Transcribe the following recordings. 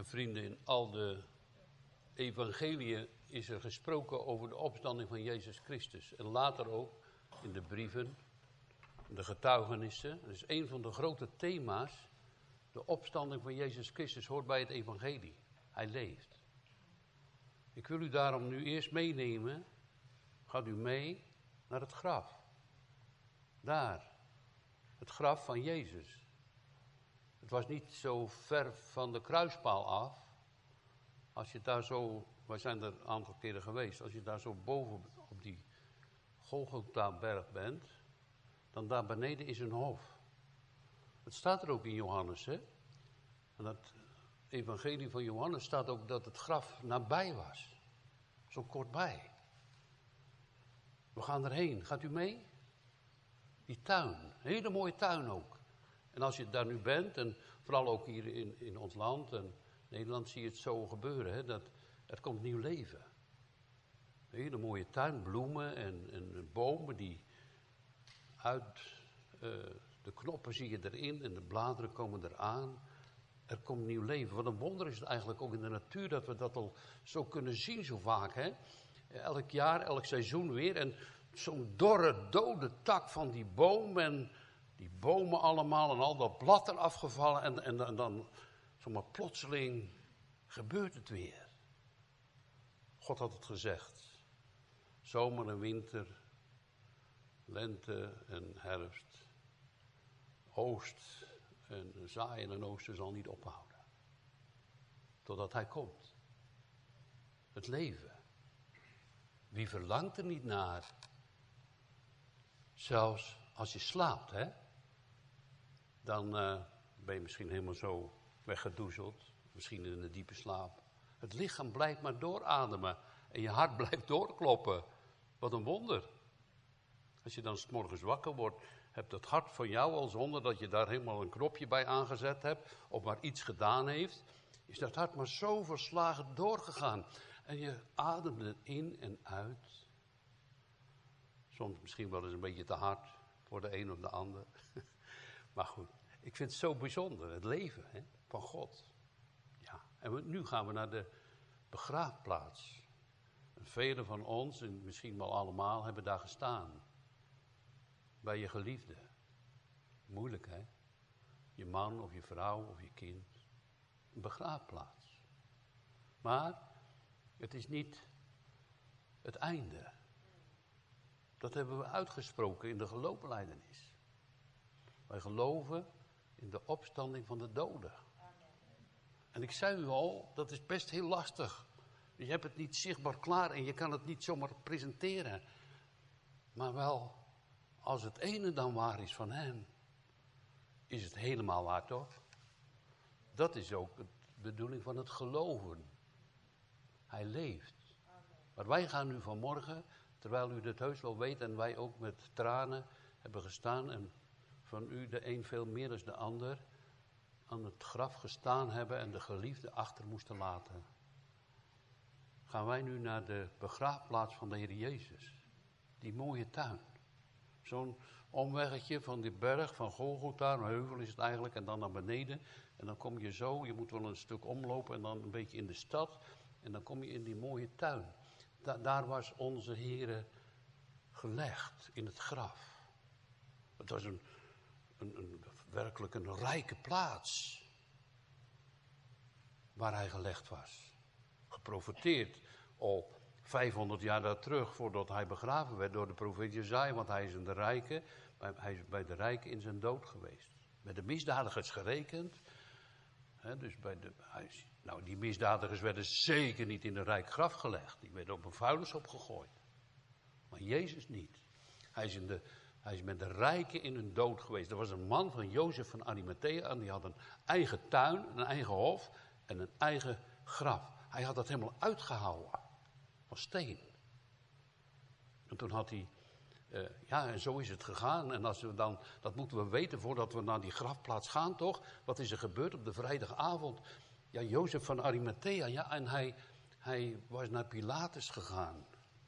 Lieve vrienden, in al de evangeliën is er gesproken over de opstanding van Jezus Christus. En later ook in de brieven, de getuigenissen. Dat is een van de grote thema's. De opstanding van Jezus Christus hoort bij het evangelie. Hij leeft. Ik wil u daarom nu eerst meenemen. Gaat u mee naar het graf. Daar. Het graf van Jezus. Het was niet zo ver van de kruispaal af. Als je daar zo, wij zijn er een aantal keren geweest. Als je daar zo boven op die Golgotha-berg bent. Dan daar beneden is een hof. Het staat er ook in Johannes, hè. En dat evangelie van Johannes staat ook dat het graf nabij was. Zo kortbij. We gaan erheen. Gaat u mee? Die tuin. Een hele mooie tuin ook. En als je daar nu bent, en vooral ook hier in ons land en Nederland zie je het zo gebeuren, hè, dat er komt nieuw leven. Een hele mooie tuin, bloemen en bomen die uit de knoppen zie je erin en de bladeren komen eraan. Er komt nieuw leven. Wat een wonder is het eigenlijk ook in de natuur dat we dat al zo kunnen zien zo vaak. Hè? Elk jaar, elk seizoen weer. En zo'n dorre, dode tak van die boom en die bomen allemaal en al dat blad eraf gevallen. En dan zomaar plotseling gebeurt het weer. God had het gezegd. Zomer en winter, lente en herfst, oost en zaaien en oosten zal niet ophouden. Totdat hij komt. Het leven. Wie verlangt er niet naar? Zelfs als je slaapt, hè? Dan ben je misschien helemaal zo weggedoezeld. Misschien in een diepe slaap. Het lichaam blijft maar doorademen. En je hart blijft doorkloppen. Wat een wonder. Als je dan 's morgens wakker wordt, hebt het hart van jou al zonder dat je daar helemaal een knopje bij aangezet hebt, of maar iets gedaan heeft, is dat hart maar zo verslagen doorgegaan. En je ademt het in en uit. Soms misschien wel eens een beetje te hard voor de een of de ander. Maar goed, ik vind het zo bijzonder, het leven, hè, van God. Ja. En nu gaan we naar de begraafplaats. En velen van ons, en misschien wel allemaal, hebben daar gestaan. Bij je geliefde. Moeilijk, hè? Je man of je vrouw of je kind. Een begraafplaats. Maar het is niet het einde. Dat hebben we uitgesproken in de geloofsbelijdenis. Wij geloven in de opstanding van de doden. En ik zei u al, dat is best heel lastig. Je hebt het niet zichtbaar klaar en je kan het niet zomaar presenteren. Maar wel, als het ene dan waar is van hem, is het helemaal waar, toch? Dat is ook de bedoeling van het geloven. Hij leeft. Maar wij gaan nu vanmorgen, terwijl u dit heus wel weet en wij ook met tranen hebben gestaan en van u de een veel meer dan de ander aan het graf gestaan hebben en de geliefde achter moesten laten. Gaan wij nu naar de begraafplaats van de Heer Jezus. Die mooie tuin. Zo'n omweggetje van die berg van Golgotha, een heuvel is het eigenlijk, en dan naar beneden. En dan kom je zo, je moet wel een stuk omlopen en dan een beetje in de stad. En dan kom je in die mooie tuin. Daar was onze Heere gelegd, in het graf. Het was werkelijk een rijke plaats. Waar hij gelegd was. Geprofeteerd al 500 jaar daar terug, voordat hij begraven werd door de profeet Jesaja, want hij is hij is bij de rijken in zijn dood geweest. Bij de misdadigers gerekend. Dus die misdadigers werden zeker niet in een rijk graf gelegd. Die werden op een vuilnishoop gegooid. Maar Jezus niet. Hij is met de rijken in hun dood geweest. Er was een man van Jozef van Arimathea en die had een eigen tuin, een eigen hof en een eigen graf. Hij had dat helemaal uitgehouwen. Van steen. En toen had hij, en zo is het gegaan. En als we dan, dat moeten we weten voordat we naar die grafplaats gaan, toch? Wat is er gebeurd op de vrijdagavond? Ja, Jozef van Arimathea, ja, en hij was naar Pilatus gegaan.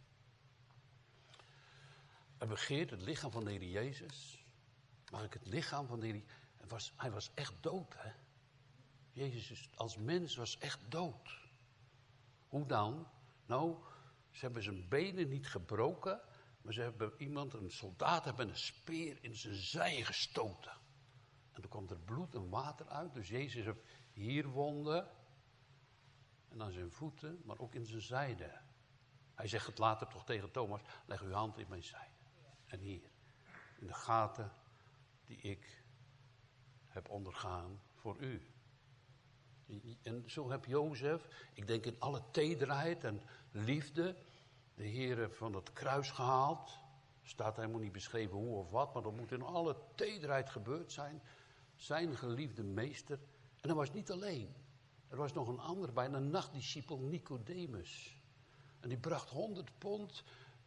Hij begeert het lichaam van de Heer Jezus. Mag ik het lichaam van de Heer Jezus? Hij was echt dood, hè? Jezus als mens was echt dood. Hoe dan? Nou, ze hebben zijn benen niet gebroken, maar ze hebben een soldaat, hebben een speer in zijn zij gestoten. En toen kwam er bloed en water uit. Dus Jezus heeft hier wonden. En aan zijn voeten, maar ook in zijn zijde. Hij zegt het later toch tegen Thomas. Leg uw hand in mijn zijde. En hier. In de gaten die ik heb ondergaan voor u. En zo heb Jozef, ik denk in alle tederheid en liefde, de Heere van het kruis gehaald. Staat helemaal niet beschreven hoe of wat, maar dat moet in alle tederheid gebeurd zijn. Zijn geliefde meester. En hij was niet alleen. Er was nog een ander bij, een nachtdiscipel Nicodemus. En die bracht 100 pond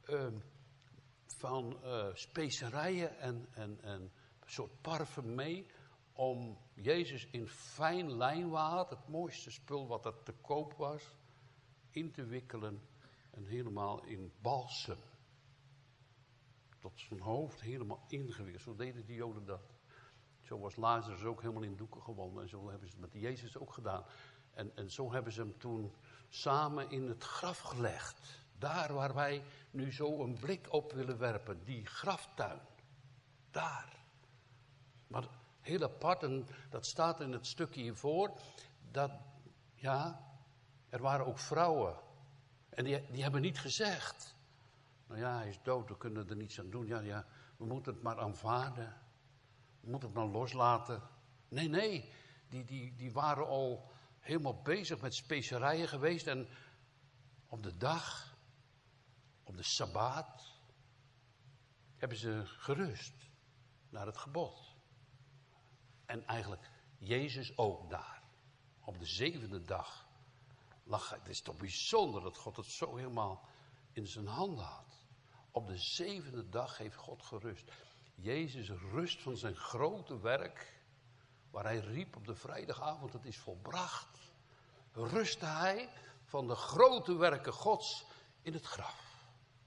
van specerijen en een soort parfum mee. Om Jezus in fijn lijnwaad, het mooiste spul wat er te koop was, in te wikkelen. En helemaal in balsem. Tot zijn hoofd helemaal ingewikkeld. Zo deden die Joden dat. Zo was Lazarus ook helemaal in doeken gewonden. En zo hebben ze het met Jezus ook gedaan. En zo hebben ze hem toen samen in het graf gelegd. Daar waar wij nu zo een blik op willen werpen. Die graftuin. Daar. Maar heel apart, en dat staat in het stukje hiervoor. Dat, ja, er waren ook vrouwen. En die hebben niet gezegd. Nou ja, hij is dood, we kunnen er niets aan doen. Ja, we moeten het maar aanvaarden. We moeten het maar loslaten. Nee, die waren al helemaal bezig met specerijen geweest. En op de dag, op de Sabbaat, hebben ze gerust naar het gebod. En eigenlijk Jezus ook daar. Op de 7e dag lag hij. Het is toch bijzonder dat God het zo helemaal in zijn handen had. Op de 7e dag heeft God gerust. Jezus rust van zijn grote werk, waar hij riep op de vrijdagavond, het is volbracht. Rustte hij van de grote werken Gods in het graf.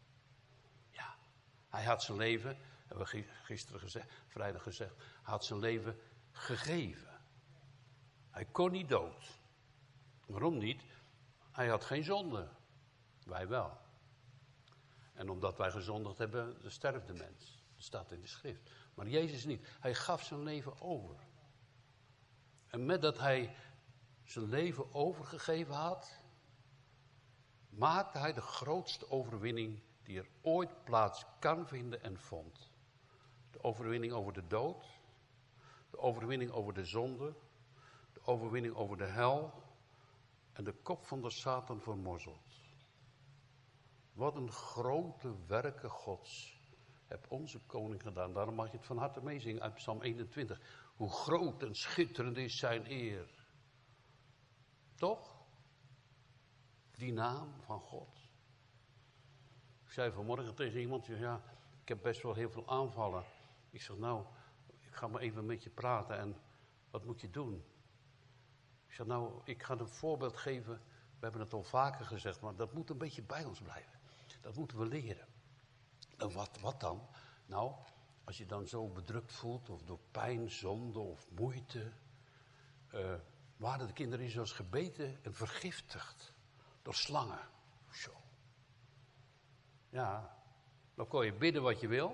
Ja, hij had zijn leven, hebben we gisteren gezegd, vrijdag gezegd, hij had zijn leven gegeven. Hij kon niet dood. Waarom niet? Hij had geen zonde. Wij wel. En omdat wij gezondigd hebben, sterft de mens. Dat staat in de schrift. Maar Jezus niet. Hij gaf zijn leven over. En met dat hij zijn leven overgegeven had, maakte hij de grootste overwinning die er ooit plaats kan vinden en vond. De overwinning over de dood. De overwinning over de zonde. De overwinning over de hel. En de kop van de Satan vermorzeld. Wat een grote werken Gods heeft onze koning gedaan. Daarom mag je het van harte meezingen uit Psalm 21. Hoe groot en schitterend is zijn eer. Toch? Die naam van God. Ik zei vanmorgen tegen iemand, ja, ik heb best wel heel veel aanvallen. Ik zeg, nou, ik ga maar even met je praten en wat moet je doen? Ik zeg, nou, ik ga een voorbeeld geven. We hebben het al vaker gezegd, maar dat moet een beetje bij ons blijven. Dat moeten we leren. En wat dan? Nou, als je dan zo bedrukt voelt, of door pijn, zonde of moeite, waren de kinderen Israëls gebeten en vergiftigd door slangen. Zo. Ja, dan kon je bidden wat je wil.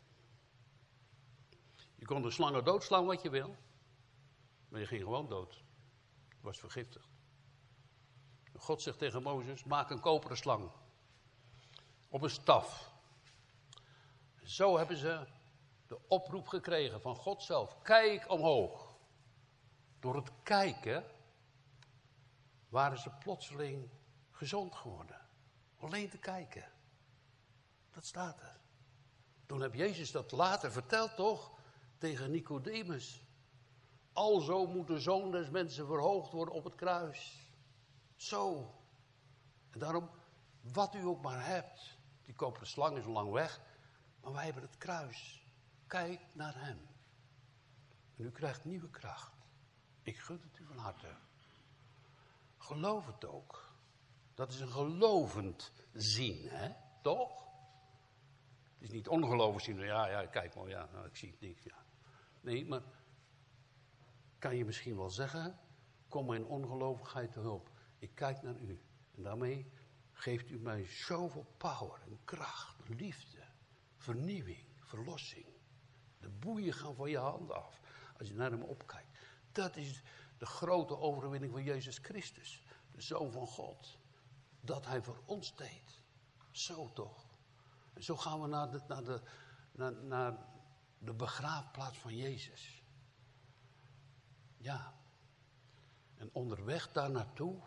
Je kon de slangen doodslaan wat je wil. Maar je ging gewoon dood. Je was vergiftigd. En God zegt tegen Mozes, maak een koperen slang. Op een staf. Zo hebben ze de oproep gekregen van God zelf. Kijk omhoog. Door het kijken waren ze plotseling gezond geworden. Alleen te kijken. Dat staat er. Toen heb Jezus dat later verteld toch? Tegen Nicodemus. Alzo moet de Zoon des Mensen verhoogd worden op het kruis. Zo. En daarom, wat u ook maar hebt. Die koperen slang is al lang weg. Maar wij hebben het kruis. Kijk naar hem. En u krijgt nieuwe kracht. Ik gun het u van harte. Geloof het ook. Dat is een gelovend zien, hè? Toch? Het is niet ongelovig zien. Ja, kijk maar, ja, nou, ik zie het niet. Ja. Nee, maar kan je misschien wel zeggen kom mijn ongelovigheid te hulp. Ik kijk naar u. En daarmee geeft u mij zoveel power en kracht, liefde, vernieuwing, verlossing. De boeien gaan van je handen af als je naar hem opkijkt. Dat is de grote overwinning van Jezus Christus, de Zoon van God. Dat hij voor ons deed. Zo toch. En zo gaan we naar de begraafplaats van Jezus. Ja. En onderweg daar naartoe,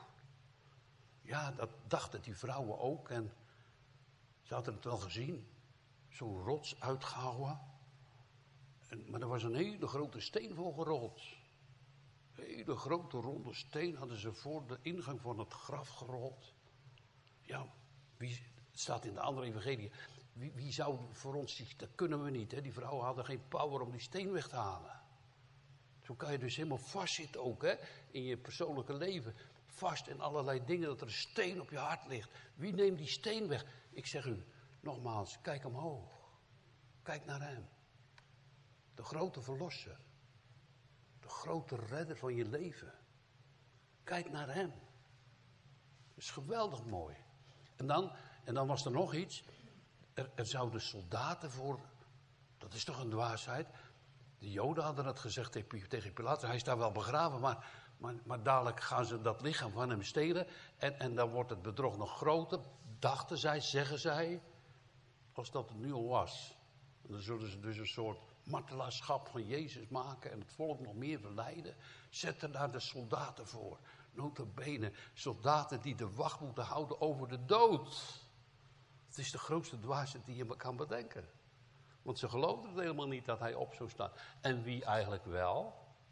ja, dat dachten die vrouwen ook. En ze hadden het wel gezien. Zo'n rots uitgehouwen. Maar er was een hele grote steen voor gerold. Een hele grote ronde steen hadden ze voor de ingang van het graf gerold. Ja, het staat in de andere evangelie. Wie zou voor ons zien? Dat kunnen we niet. Hè? Die vrouwen hadden geen power om die steen weg te halen. Zo kan je dus helemaal vastzitten ook, hè? In je persoonlijke leven. Vast in allerlei dingen, dat er een steen op je hart ligt. Wie neemt die steen weg? Ik zeg u, nogmaals, kijk omhoog. Kijk naar hem. De grote verlosser. De grote redder van je leven. Kijk naar hem. Dat is geweldig mooi. En dan was er nog iets. Er zouden soldaten voor... Dat is toch een dwaasheid? De Joden hadden het gezegd tegen Pilatus. Hij is daar wel begraven, maar dadelijk gaan ze dat lichaam van hem stelen. En dan wordt het bedrog nog groter. Dachten zij, zeggen zij. Als dat het nu al was. En dan zullen ze dus een soort martelaarschap van Jezus maken. En het volk nog meer verleiden. Zetten daar de soldaten voor. Nota bene, soldaten die de wacht moeten houden over de dood. Het is de grootste dwaasheid die je me kan bedenken. Want ze geloofden het helemaal niet dat hij op zou staan. En wie eigenlijk wel?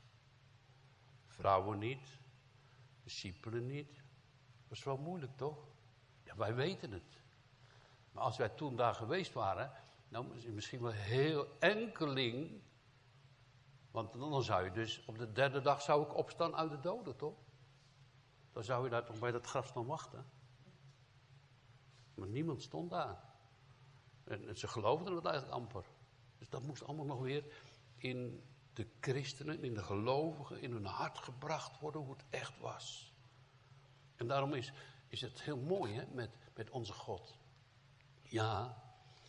Vrouwen niet. Discipelen niet. Dat is wel moeilijk, toch? Ja, wij weten het. Maar als wij toen daar geweest waren, nou misschien wel heel enkeling. Want dan zou je dus, op de derde dag zou ik opstaan uit de doden, toch? Dan zou je daar toch bij dat graf staan wachten. Maar niemand stond daar. En ze geloofden het eigenlijk amper. Dus dat moest allemaal nog weer in de christenen, in de gelovigen, in hun hart gebracht worden hoe het echt was. En daarom is het heel mooi, hè, met onze God. Ja,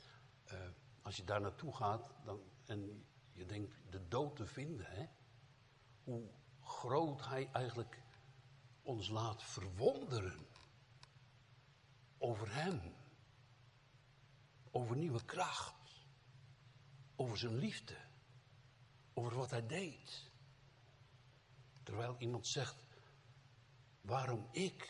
als je daar naartoe gaat en je denkt de dood te vinden, hè, hoe groot hij eigenlijk ons laat verwonderen over hem. Over nieuwe kracht. Over zijn liefde. Over wat hij deed. Terwijl iemand zegt, waarom ik?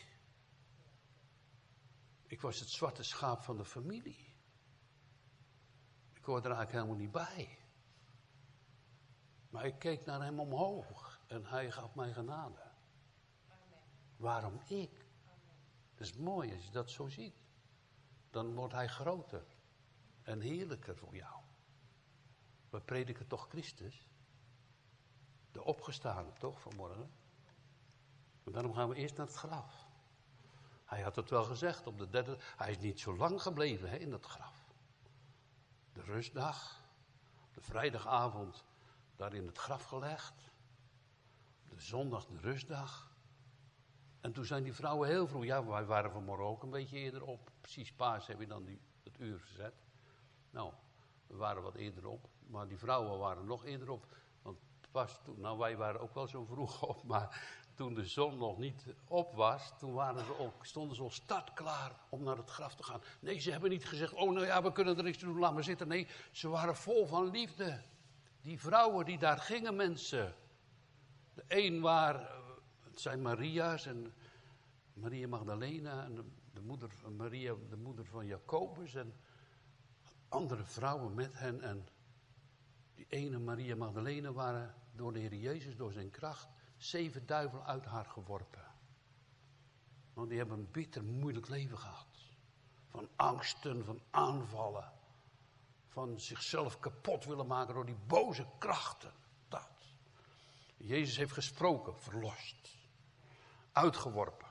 Ik was het zwarte schaap van de familie. Ik hoorde er eigenlijk helemaal niet bij. Maar ik keek naar hem omhoog en hij gaf mij genade. Amen. Waarom ik? Amen. Dat is mooi als je dat zo ziet. Dan wordt hij groter en heerlijker voor jou. We prediken toch Christus? De opgestane, toch, vanmorgen? En daarom gaan we eerst naar het graf. Hij had het wel gezegd op de derde... Hij is niet zo lang gebleven, hè, in dat graf. De rustdag, de vrijdagavond daar in het graf gelegd. De zondag de rustdag. En toen zijn die vrouwen heel vroeg... Ja, wij waren vanmorgen ook een beetje eerder op. Precies paas heb je dan het uur gezet. Nou, we waren wat eerder op. Maar die vrouwen waren nog eerder op. Want pas toen... Nou, wij waren ook wel zo vroeg op. Maar toen de zon nog niet op was... Toen stonden ze al startklaar om naar het graf te gaan. Nee, ze hebben niet gezegd... Oh, nou ja, we kunnen er niks doen, laat maar zitten. Nee, ze waren vol van liefde. Die vrouwen die daar gingen, mensen. De een het zijn Maria's en Maria Magdalena en de moeder van Maria, de moeder van Jacobus en andere vrouwen met hen. En die ene Maria Magdalena waren door de Heer Jezus, door zijn kracht, 7 duivelen uit haar geworpen. Want die hebben een bitter, moeilijk leven gehad. Van angsten, van aanvallen. Van zichzelf kapot willen maken door die boze krachten. Dat. Jezus heeft gesproken, verlost. Uitgeworpen.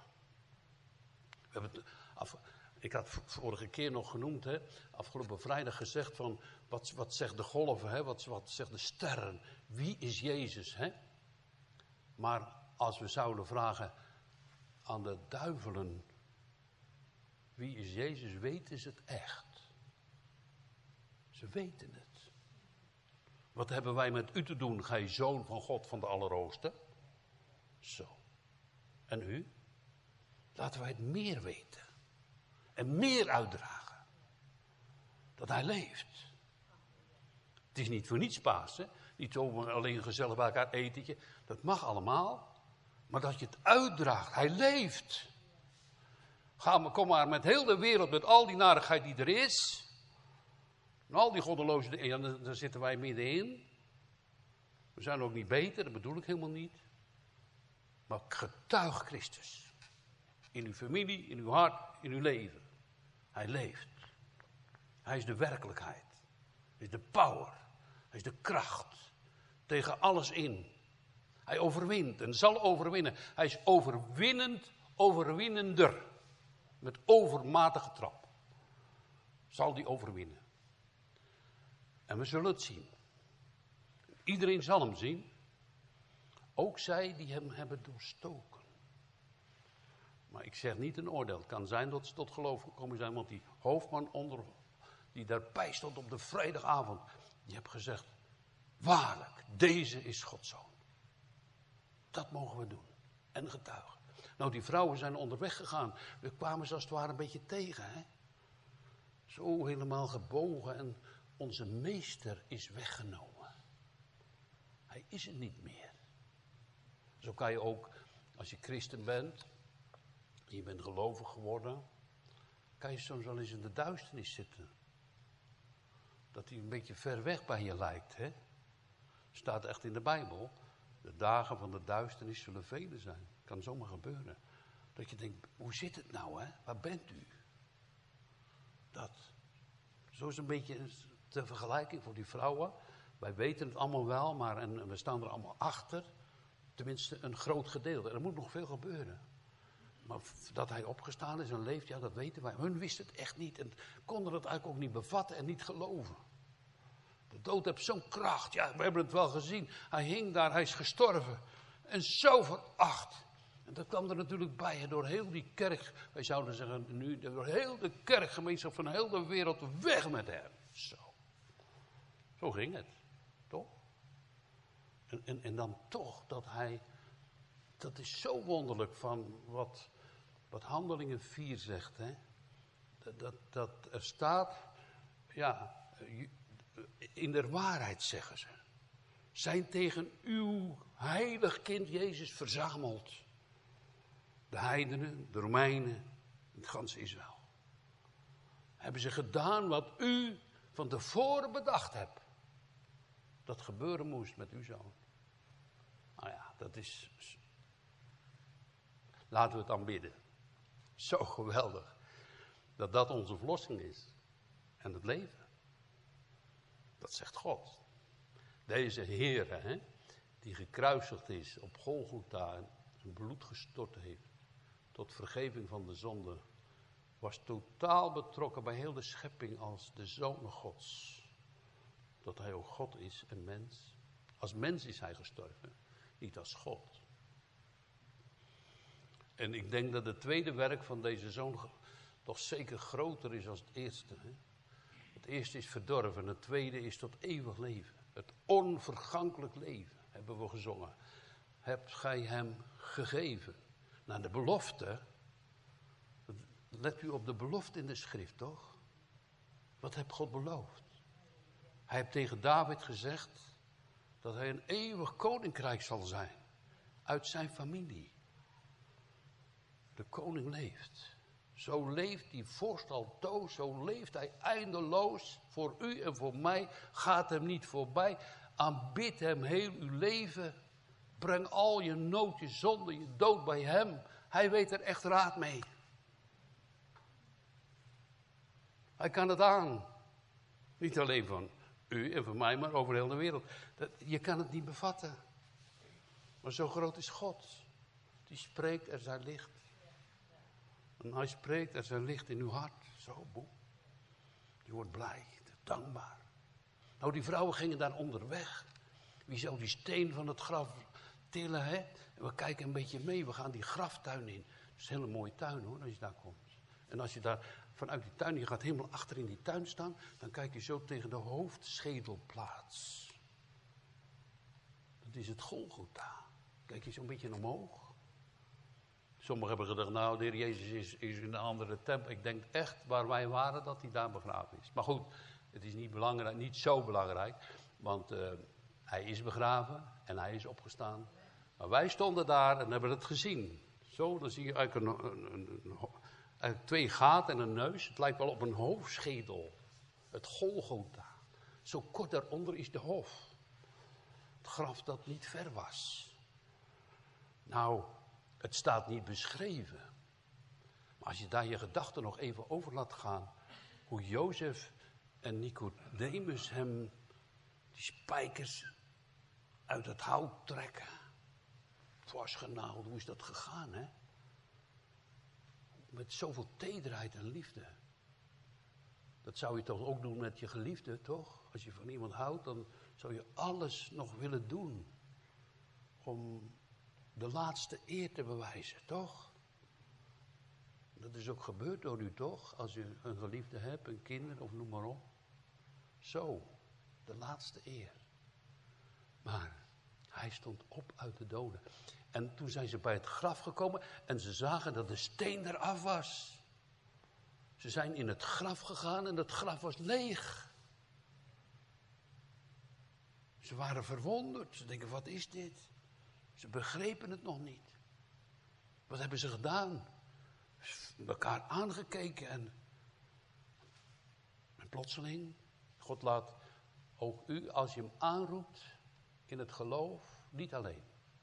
Ik had vorige keer nog genoemd, hè, afgelopen vrijdag gezegd van, wat zegt de golven, hè, wat zegt de sterren. Wie is Jezus, hè? Maar als we zouden vragen aan de duivelen, wie is Jezus, weten ze het echt. Ze weten het. Wat hebben wij met u te doen, gij zoon van God van de Allerhoogste? Zo. En u? Laten wij het meer weten. En meer uitdragen. Dat hij leeft. Het is niet voor niets Pasen. Niet zomaar alleen gezellig bij elkaar etentje. Dat mag allemaal. Maar dat je het uitdraagt. Hij leeft. Kom maar met heel de wereld, met al die narigheid die er is. En al die goddeloze dingen, daar zitten wij middenin. We zijn ook niet beter, dat bedoel ik helemaal niet. Maar getuig Christus. In uw familie, in uw hart, in uw leven. Hij leeft. Hij is de werkelijkheid. Hij is de power. Hij is de kracht. Tegen alles in. Hij overwint en zal overwinnen. Hij is overwinnend, overwinnender. Met overmatige trap. Zal die overwinnen. En we zullen het zien. Iedereen zal hem zien. Ook zij die hem hebben doorstoken. Maar ik zeg niet een oordeel. Het kan zijn dat ze tot geloof gekomen zijn. Want die hoofdman die daarbij stond op de vrijdagavond. Die heeft gezegd. Waarlijk, deze is Gods zoon. Dat mogen we doen. En getuigen. Nou, die vrouwen zijn onderweg gegaan. We kwamen ze als het ware een beetje tegen. Hè? Zo helemaal gebogen. En onze meester is weggenomen. Hij is er niet meer. Zo kan je ook, als je christen bent. En je bent gelovig geworden. Kan je soms wel eens in de duisternis zitten. Dat hij een beetje ver weg bij je lijkt. Hè? Staat echt in de Bijbel. De dagen van de duisternis zullen vele zijn. Kan zomaar gebeuren. Dat je denkt, hoe zit het nou, hè? Waar bent u? Dat. Zo is een beetje ter vergelijking voor die vrouwen. Wij weten het allemaal wel, maar en we staan er allemaal achter. Tenminste, een groot gedeelte. Er moet nog veel gebeuren. Maar dat hij opgestaan is en leeft, ja, dat weten wij. Hun wisten het echt niet en konden het eigenlijk ook niet bevatten en niet geloven. De dood heeft zo'n kracht. Ja, we hebben het wel gezien. Hij hing daar, hij is gestorven. En zo veracht. En dat kwam er natuurlijk bij, door heel die kerk. Wij zouden zeggen nu, door heel de kerkgemeenschap van heel de wereld weg met hem. Zo ging het. Toch? En dan toch dat hij... Dat is zo wonderlijk van wat Handelingen 4 zegt. Hè? Dat er staat... Ja... In de waarheid zeggen ze. Zijn tegen uw heilig kind Jezus verzameld. De heidenen, de Romeinen, het ganse Israël. Hebben ze gedaan wat u van tevoren bedacht hebt. Dat gebeuren moest met uw zoon. Nou ja, dat is... Laten we het aanbidden. Zo geweldig. Dat onze verlossing is. En het leven. Dat zegt God. Deze Heere, hè, die gekruisigd is op Golgotha en zijn bloed gestort heeft tot vergeving van de zonde, was totaal betrokken bij heel de schepping als de Zoon Gods. Dat hij ook God is en mens. Als mens is hij gestorven, niet als God. En ik denk dat het tweede werk van deze Zoon toch zeker groter is dan het eerste. Hè? Het eerste is verdorven, het tweede is tot eeuwig leven. Het onvergankelijk leven, hebben we gezongen. Hebt gij hem gegeven. Nou, de belofte, let u op de belofte in de schrift, toch? Wat heeft God beloofd? Hij heeft tegen David gezegd dat hij een eeuwig koninkrijk zal zijn. Uit zijn familie. De koning leeft. Zo leeft die vorst altoos, zo leeft hij eindeloos. Voor u en voor mij gaat hem niet voorbij. Aanbid hem heel uw leven. Breng al je nood, je zonde, je dood bij hem. Hij weet er echt raad mee. Hij kan het aan. Niet alleen van u en van mij, maar over heel de wereld. Je kan het niet bevatten. Maar zo groot is God. Die spreekt, er zijn licht. En hij spreekt, er zijn licht in uw hart. Zo, boem. Je wordt blij, dankbaar. Nou, die vrouwen gingen daar onderweg. Wie zou die steen van het graf tillen, hè. En we kijken een beetje mee, we gaan die graftuin in. Het is een hele mooie tuin hoor, als je daar komt. En als je daar vanuit die tuin, je gaat helemaal achter in die tuin staan, dan kijk je zo tegen de hoofdschedelplaats. Dat is het Golgotha. Kijk je zo'n beetje omhoog. Sommigen hebben gedacht, nou, de Heer Jezus is in een andere tempel. Ik denk echt, waar wij waren, dat hij daar begraven is. Maar goed, het is niet belangrijk, niet zo belangrijk. Want hij is begraven en hij is opgestaan. Maar wij stonden daar en hebben het gezien. Zo, dan zie je eigenlijk eigenlijk twee gaten en een neus. Het lijkt wel op een hoofdschedel. Het Golgotha. Zo kort daaronder is de hof. Het graf dat niet ver was. Nou, het staat niet beschreven. Maar als je daar je gedachten nog even over laat gaan. Hoe Jozef en Nicodemus hem die spijkers uit het hout trekken. Vastgenaald, hoe is dat gegaan, hè? Met zoveel tederheid en liefde. Dat zou je toch ook doen met je geliefde, toch? Als je van iemand houdt, dan zou je alles nog willen doen. Om de laatste eer te bewijzen, toch? Dat is ook gebeurd door u, toch? Als je een geliefde hebt, een kind of noem maar op. Zo, de laatste eer. Maar hij stond op uit de doden. En toen zijn ze bij het graf gekomen en ze zagen dat de steen eraf was. Ze zijn in het graf gegaan en het graf was leeg. Ze waren verwonderd. Ze denken, wat is dit? Ze begrepen het nog niet. Wat hebben ze gedaan? Elkaar aangekeken en plotseling, God laat ook u, als je hem aanroept in het geloof, niet alleen.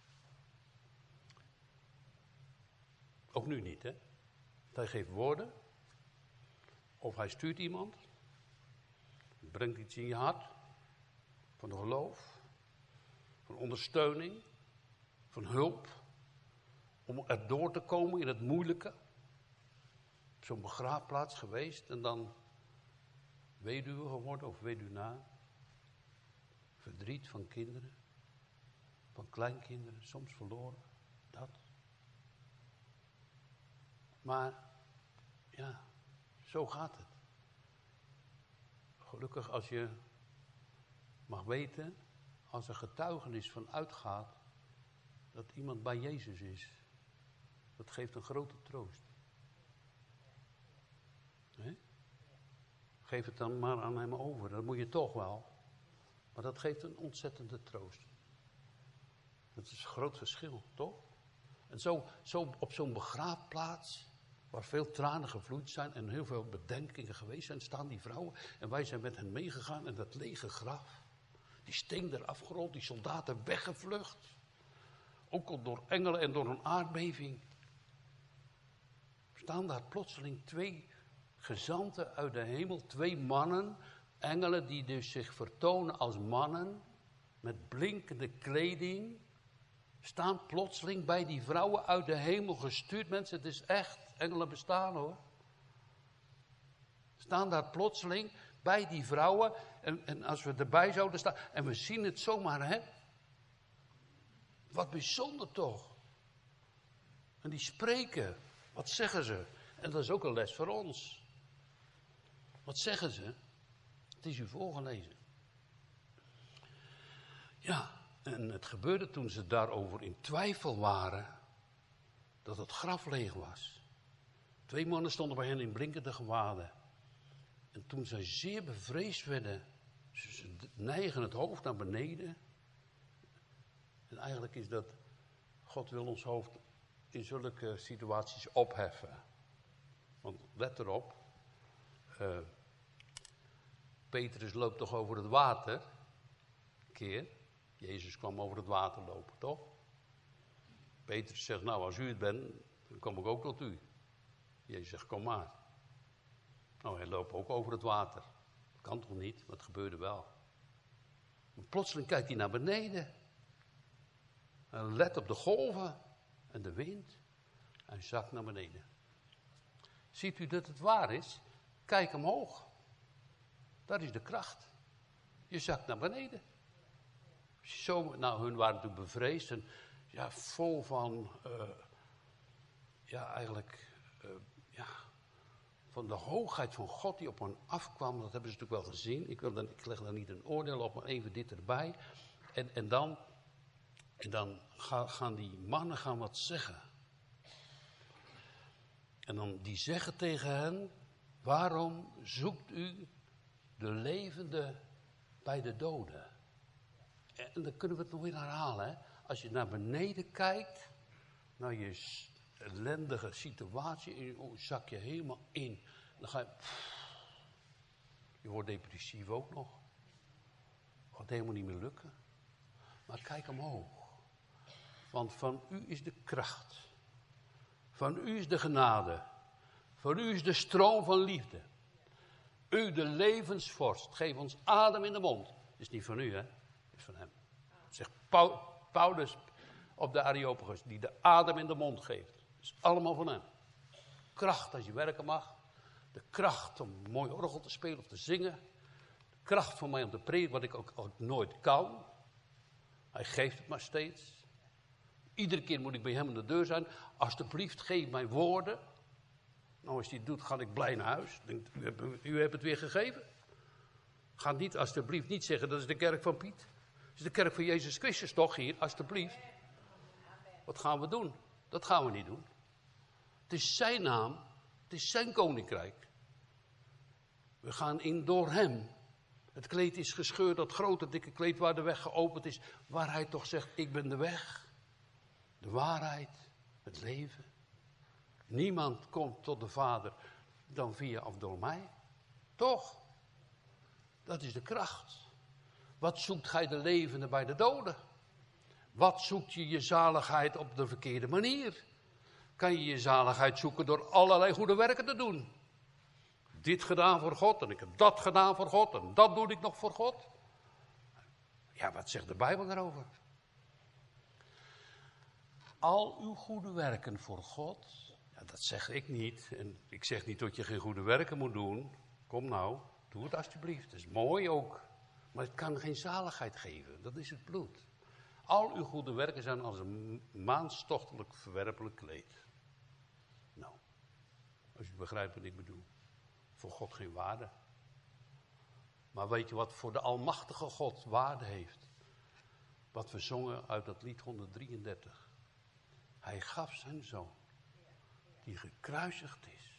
Ook nu niet, hè? Hij geeft woorden. Of hij stuurt iemand. Brengt iets in je hart. Van geloof. Van ondersteuning. Van hulp. Om er door te komen in het moeilijke. Op zo'n begraafplaats geweest. En dan weduwe geworden of weduwnaar. Verdriet van kinderen. Van kleinkinderen. Soms verloren. Dat. Maar, ja, zo gaat het. Gelukkig als je mag weten, als er getuigenis van uitgaat, dat iemand bij Jezus is. Dat geeft een grote troost. He? Geef het dan maar aan hem over, dat moet je toch wel. Maar dat geeft een ontzettende troost. Dat is een groot verschil, toch? En zo op zo'n begraafplaats, waar veel tranen gevloeid zijn en heel veel bedenkingen geweest zijn, staan die vrouwen. En wij zijn met hen meegegaan en dat lege graf, die steen eraf gerold, die soldaten weggevlucht. Ook al door engelen en door een aardbeving. Staan daar plotseling twee gezanten uit de hemel, twee mannen, engelen die dus zich vertonen als mannen, met blinkende kleding, staan plotseling bij die vrouwen uit de hemel gestuurd. Mensen, het is echt, engelen bestaan hoor. Staan daar plotseling bij die vrouwen en als we erbij zouden staan en we zien het zomaar, hè. Wat bijzonder toch. En die spreken, wat zeggen ze? En dat is ook een les voor ons. Wat zeggen ze? Het is u voorgelezen. Ja, en het gebeurde toen ze daarover in twijfel waren, dat het graf leeg was. Twee mannen stonden bij hen in blinkende gewaden. En toen zij zeer bevreesd werden, ze neigen het hoofd naar beneden. En eigenlijk is dat, God wil ons hoofd in zulke situaties opheffen. Want let erop, Petrus loopt toch over het water, een keer. Jezus kwam over het water lopen, toch? Petrus zegt, nou als u het bent, dan kom ik ook tot u. Jezus zegt, kom maar. Nou, hij loopt ook over het water. Dat kan toch niet, maar het gebeurde wel. Maar plotseling kijkt hij naar beneden. En let op de golven en de wind. En zakt naar beneden. Ziet u dat het waar is? Kijk omhoog. Daar is de kracht. Je zakt naar beneden. Zo, nou, hun waren natuurlijk bevreesd. En vol van, van de hoogheid van God die op hen afkwam. Dat hebben ze natuurlijk wel gezien. Ik leg daar niet een oordeel op, maar even dit erbij. En dan gaan die mannen wat zeggen. En dan die zeggen tegen hen, waarom zoekt u de levende bij de doden? En dan kunnen we het nog weer herhalen. Hè? Als je naar beneden kijkt, naar je ellendige situatie, zak je helemaal in. Dan ga je wordt depressief ook nog. Gaat helemaal niet meer lukken. Maar kijk omhoog. Want van u is de kracht. Van u is de genade. Van u is de stroom van liefde. U de levensvorst. Geef ons adem in de mond. Dat is niet van u, hè? Dat is van hem. Zegt Paulus op de Areopagus. Die de adem in de mond geeft. Dat is allemaal van hem. Kracht als je werken mag. De kracht om een mooi orgel te spelen of te zingen. De kracht voor mij om te prediken wat ik ook nooit kan. Hij geeft het maar steeds. Iedere keer moet ik bij hem aan de deur zijn. Alsjeblieft, geef mij woorden. Nou, als hij het doet, ga ik blij naar huis. Denk, u hebt het weer gegeven. Ga niet, alsjeblieft, niet zeggen, dat is de kerk van Piet. Dat is de kerk van Jezus Christus toch hier, alsjeblieft. Wat gaan we doen? Dat gaan we niet doen. Het is zijn naam. Het is zijn koninkrijk. We gaan in door hem. Het kleed is gescheurd, dat grote dikke kleed waar de weg geopend is. Waar hij toch zegt, ik ben de weg. De waarheid. Het leven. Niemand komt tot de Vader dan via of door mij. Toch? Dat is de kracht. Wat zoekt gij de levende bij de doden? Wat zoekt je zaligheid op de verkeerde manier? Kan je je zaligheid zoeken door allerlei goede werken te doen? Dit gedaan voor God en ik heb dat gedaan voor God en dat doe ik nog voor God. Ja, wat zegt de Bijbel daarover? Al uw goede werken voor God, ja, dat zeg ik niet. En ik zeg niet dat je geen goede werken moet doen. Kom nou, doe het alsjeblieft. Dat is mooi ook. Maar het kan geen zaligheid geven. Dat is het bloed. Al uw goede werken zijn als een maanstochtelijk verwerpelijk kleed. Nou, als je begrijpt wat ik bedoel. Voor God geen waarde. Maar weet je wat voor de almachtige God waarde heeft? Wat we zongen uit dat lied 133. Hij gaf zijn zoon. Die gekruisigd is.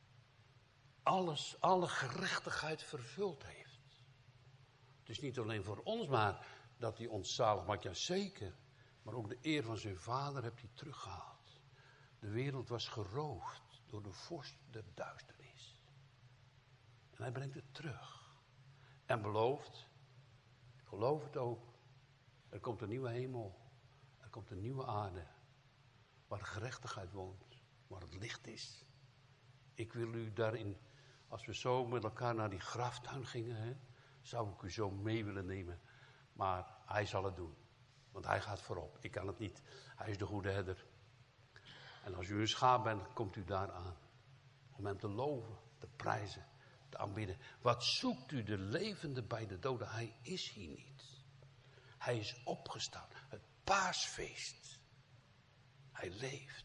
Alle gerechtigheid vervuld heeft. Dus niet alleen voor ons, maar dat hij ons zalig maakt. Ja, zeker. Maar ook de eer van zijn vader heeft hij teruggehaald. De wereld was geroofd door de vorst der duisternis. En hij brengt het terug. En belooft, ik geloof het ook, er komt een nieuwe hemel. Er komt een nieuwe aarde. Waar gerechtigheid woont. Waar het licht is. Ik wil u daarin, als we zo met elkaar naar die graftuin gingen, hè, zou ik u zo mee willen nemen. Maar hij zal het doen. Want hij gaat voorop. Ik kan het niet. Hij is de goede herder. En als u een schaap bent, komt u daar aan. Om hem te loven, te prijzen, te aanbidden. Wat zoekt u de levende bij de doden? Hij is hier niet. Hij is opgestaan. Het paasfeest. Hij leeft.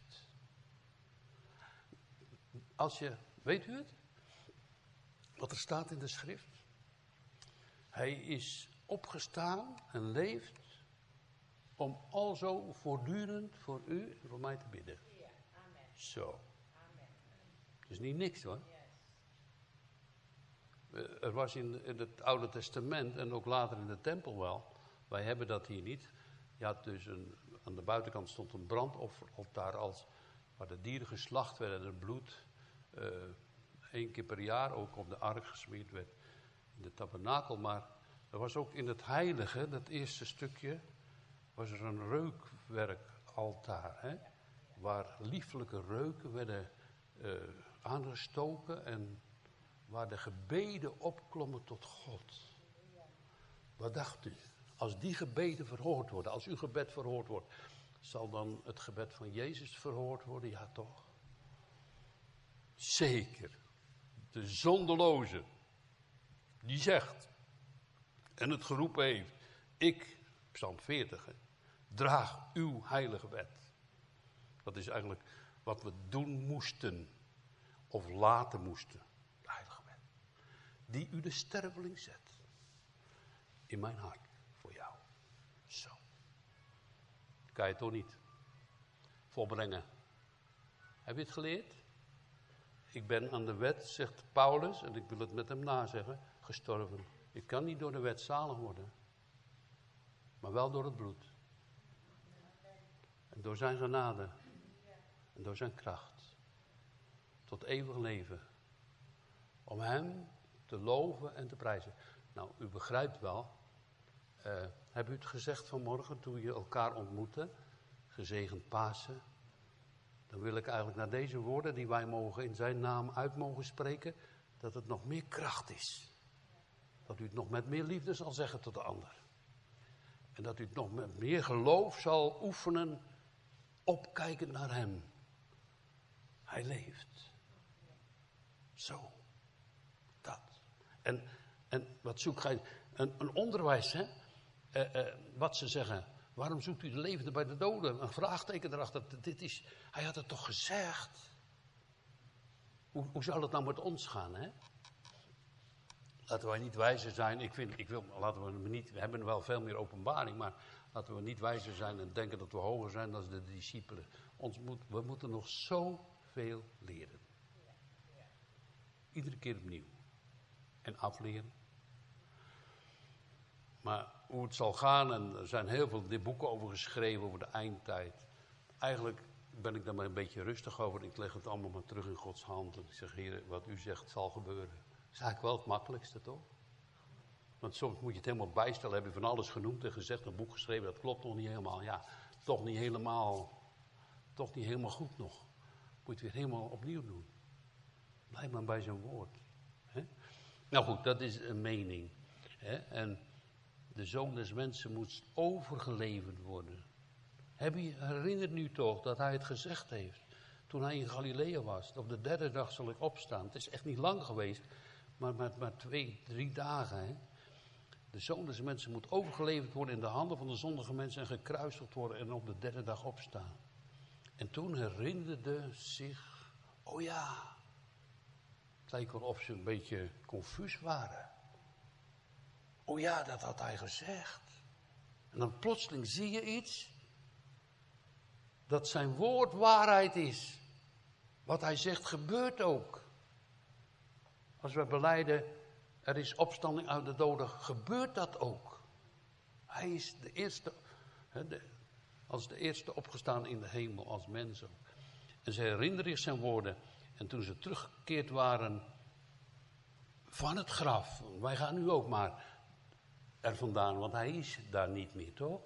Weet u het? Wat er staat in de schrift? Hij is opgestaan en leeft om alzo voortdurend voor u en voor mij te bidden. Ja, amen. Zo. Amen. Het is niet niks hoor. Er was in het Oude Testament en ook later in de tempel wel. Wij hebben dat hier niet. Je had dus aan de buitenkant stond een brandofferaltaar waar de dieren geslacht werden en het bloed 1 keer per jaar ook op de ark gesmeerd werd in de tabernakel. Maar er was ook in het heilige, dat eerste stukje, was er een reukwerkaltaar. Hè? Waar lieflijke reuken werden aangestoken en waar de gebeden opklommen tot God. Wat dacht u? Als die gebeden verhoord worden, als uw gebed verhoord wordt, zal dan het gebed van Jezus verhoord worden? Ja, toch? Zeker. De zondeloze, die zegt, en het geroepen heeft, ik, Psalm 40, Draag uw heilige wet. Dat is eigenlijk wat we doen moesten. Of laten moesten. De heilige wet. Die u de sterveling zet. In mijn hart. Voor jou. Zo. Kan je toch niet volbrengen. Heb je het geleerd? Ik ben aan de wet, zegt Paulus, en ik wil het met hem nazeggen, gestorven. Ik kan niet door de wet zalig worden. Maar wel door het bloed. En door zijn genade. En door zijn kracht. Tot eeuwig leven. Om hem te loven en te prijzen. Nou, u begrijpt wel. Heb u het gezegd vanmorgen toen je elkaar ontmoette? Gezegend Pasen. Dan wil ik eigenlijk naar deze woorden die wij mogen in zijn naam uit mogen spreken. Dat het nog meer kracht is. Dat u het nog met meer liefde zal zeggen tot de ander. En dat u het nog met meer geloof zal oefenen. Opkijkend naar hem. Hij leeft. Zo. Dat. En wat zoekt gij? Een onderwijs, hè? Wat ze zeggen. Waarom zoekt u de levende bij de doden? Een vraagteken erachter. Hij had het toch gezegd? Hoe zou het nou met ons gaan, hè? Laten wij niet wijzer zijn. We hebben wel veel meer openbaring, maar laten we niet wijzer zijn en denken dat we hoger zijn dan de discipelen. We moeten nog zoveel leren. Iedere keer opnieuw. En afleren. Maar hoe het zal gaan, en er zijn heel veel boeken over geschreven, over de eindtijd. Eigenlijk ben ik daar maar een beetje rustig over. Ik leg het allemaal maar terug in Gods hand. En ik zeg, Heer, wat u zegt zal gebeuren. Dat is eigenlijk wel het makkelijkste, toch? Want soms moet je het helemaal bijstellen. Heb je van alles genoemd en gezegd, een boek geschreven, dat klopt nog niet helemaal. Ja, toch niet helemaal goed nog. Moet je het weer helemaal opnieuw doen. Blijf maar bij zijn woord. Hè? Nou goed, dat is een mening. Hè? En de Zoon des Mensen moet overgeleverd worden. Herinnert u toch dat hij het gezegd heeft. Toen hij in Galilea was. Op de derde dag zal ik opstaan. Het is echt niet lang geweest. Maar 2-3 dagen. Hè? De Zoon des Mensen moet overgeleverd worden in de handen van de zondige mensen. En gekruisigd worden en op de derde dag opstaan. En toen herinnerde zich. Oh ja. Het leek wel of ze een beetje confuus waren. Oh ja, dat had hij gezegd. En dan plotseling zie je iets. Dat zijn woord waarheid is. Wat hij zegt gebeurt ook. Als we belijden, er is opstanding uit de doden, gebeurt dat ook. Hij is de eerste, als de eerste opgestaan in de hemel, als mens ook. En ze herinneren zich zijn woorden. En toen ze teruggekeerd waren van het graf. Wij gaan nu ook maar er vandaan, want hij is daar niet meer, toch?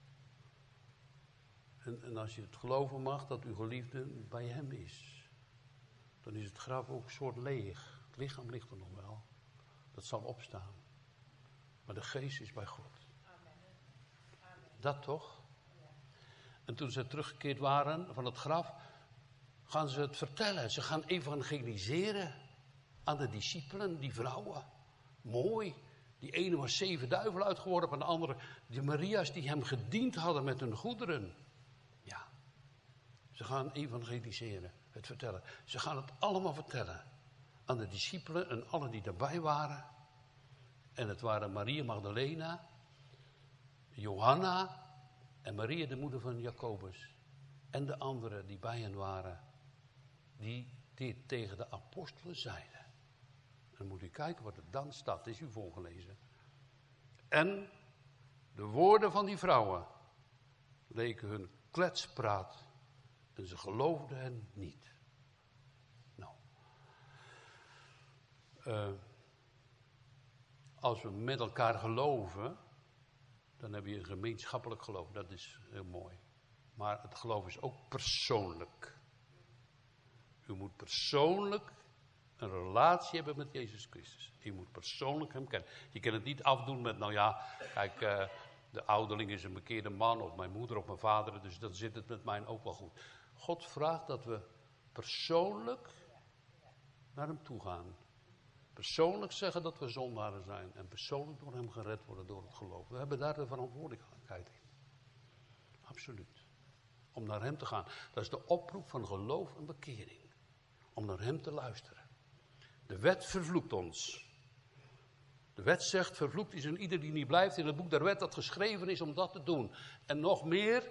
En als je het geloven mag dat uw geliefde bij hem is, dan is het graf ook een soort leeg. Het lichaam ligt er nog wel. Dat zal opstaan. Maar de geest is bij God. Amen. Dat toch? En toen ze teruggekeerd waren van het graf, gaan ze het vertellen. Ze gaan evangeliseren aan de discipelen, die vrouwen. Mooi. Die ene was 7 duivelen uitgeworpen en de andere, de Maria's die hem gediend hadden met hun goederen. Ja, ze gaan evangeliseren, het vertellen. Ze gaan het allemaal vertellen aan de discipelen en allen die daarbij waren. En het waren Maria Magdalena, Johanna en Maria de moeder van Jacobus. En de anderen die bij hen waren, die dit tegen de apostelen zeiden. Dan moet u kijken wat er dan staat, is u voorgelezen. En de woorden van die vrouwen leken hun kletspraat en ze geloofden hen niet. Nou, als we met elkaar geloven, dan heb je een gemeenschappelijk geloof, dat is heel mooi. Maar het geloof is ook persoonlijk. U moet persoonlijk een relatie hebben met Jezus Christus. Je moet persoonlijk hem kennen. Je kan het niet afdoen met, nou ja, kijk, de ouderling is een bekeerde man, of mijn moeder of mijn vader, dus dan zit het met mij ook wel goed. God vraagt dat we persoonlijk naar hem toe gaan. Persoonlijk zeggen dat we zondaren zijn. En persoonlijk door hem gered worden door het geloof. We hebben daar de verantwoordelijkheid in. Absoluut. Om naar hem te gaan. Dat is de oproep van geloof en bekering. Om naar hem te luisteren. De wet vervloekt ons. De wet zegt, vervloekt is een ieder die niet blijft in het boek der wet dat geschreven is om dat te doen. En nog meer,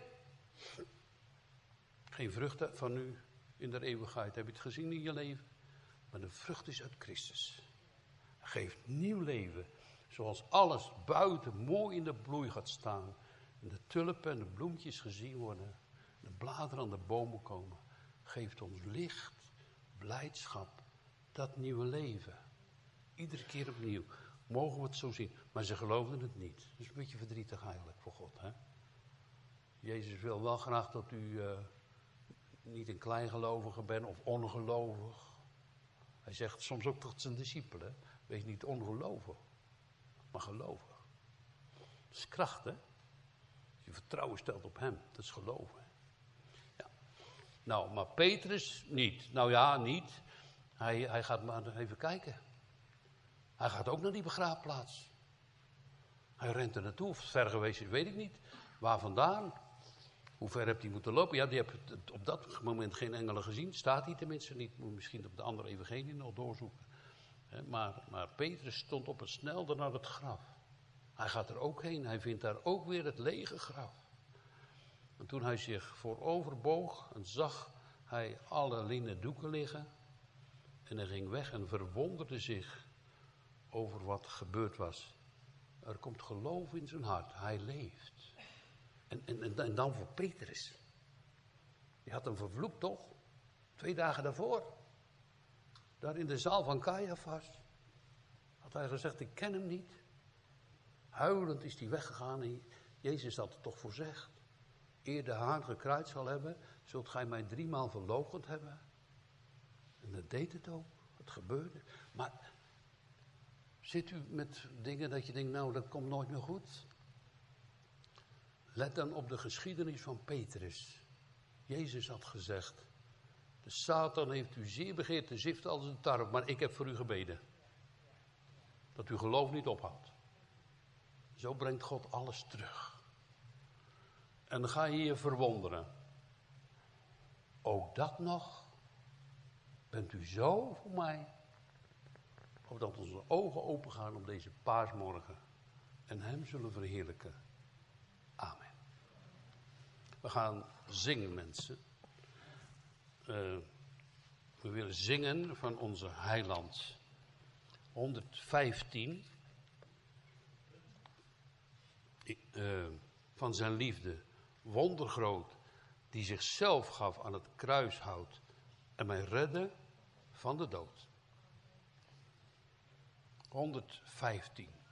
geen vruchten van u in de eeuwigheid. Heb je het gezien in je leven? Maar de vrucht is uit Christus. Hij geeft nieuw leven. Zoals alles buiten mooi in de bloei gaat staan. En de tulpen en de bloempjes gezien worden. De bladeren aan de bomen komen. Geeft ons licht, blijdschap, dat nieuwe leven. Iedere keer opnieuw. Mogen we het zo zien. Maar ze geloofden het niet. Dat is een beetje verdrietig eigenlijk voor God. Hè? Jezus wil wel graag dat u niet een kleingelovige bent of ongelovig. Hij zegt soms ook tot zijn discipelen. Wees niet ongelovig, maar gelovig. Dat is kracht, hè? Als je vertrouwen stelt op hem, dat is geloven. Ja. Nou, maar Petrus niet. Nou ja, niet. Hij gaat maar even kijken. Hij gaat ook naar die begraafplaats. Hij rent er naartoe. Of het ver geweest is, weet ik niet. Waar vandaan? Hoe ver hebt hij moeten lopen? Ja, die heeft op dat moment geen engelen gezien. Staat hij tenminste niet. Moet misschien op de andere evangelie nog doorzoeken. Maar Petrus stond op het snelde naar het graf. Hij gaat er ook heen. Hij vindt daar ook weer het lege graf. En toen hij zich vooroverboog en zag hij alle linnen doeken liggen. En hij ging weg en verwonderde zich over wat gebeurd was. Er komt geloof in zijn hart. Hij leeft. En dan voor Petrus. Die had hem vervloekt, toch? 2 dagen daarvoor. Daar in de zaal van Caiaphas. Had hij gezegd, ik ken hem niet. Huilend is hij weggegaan. En Jezus had het toch voorzegd. Eer de haan gekruid zal hebben, zult gij mij 3 maal verloochend hebben. En dat deed het ook. Het gebeurde. Maar zit u met dingen dat je denkt, nou dat komt nooit meer goed? Let dan op de geschiedenis van Petrus. Jezus had gezegd, de Satan heeft u zeer begeerd te ziften als een tarwe, maar ik heb voor u gebeden. Dat uw geloof niet ophoudt. Zo brengt God alles terug. En dan ga je je verwonderen. Ook dat nog? Bent u zo voor mij? Of dat onze ogen open gaan op deze paasmorgen en hem zullen verheerlijken. Amen. We gaan zingen, mensen. We willen zingen van onze heiland. 115. Van zijn liefde. Wondergroot. Die zichzelf gaf aan het kruishout. En mij redde van de dood. 115.